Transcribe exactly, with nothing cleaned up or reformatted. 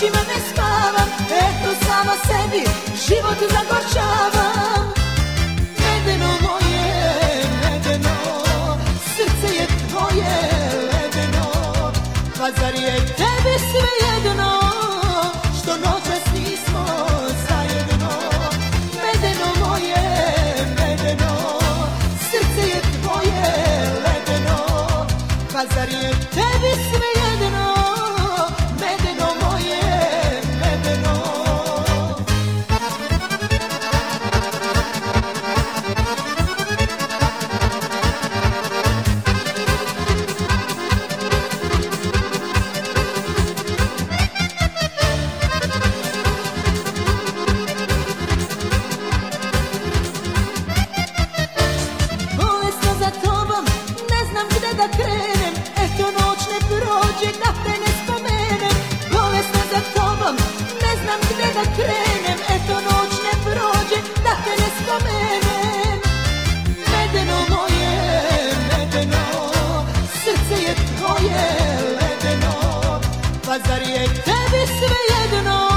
noćima ne spavam, eto sama sebi život zagorčavam. Medeno moje, medeno, srce je tvoje ledeno, pa zar je tebi svejedno što noćas nismo zajedno? Medeno moje, medeno, srce je tvoje ledeno, pa zar je tebi svejedno? Medeno moje, medeno. Bolesno za tobom, ne znam gde da krenem, eto noć ne prođe da te ne spomenem. Bolesno za tobom, ne znam gde da krenem, eto noć ne prođe da te ne spomenem. Medeno moje, medeno, srce je tvoje ledeno, pa zar je tebi svejedno?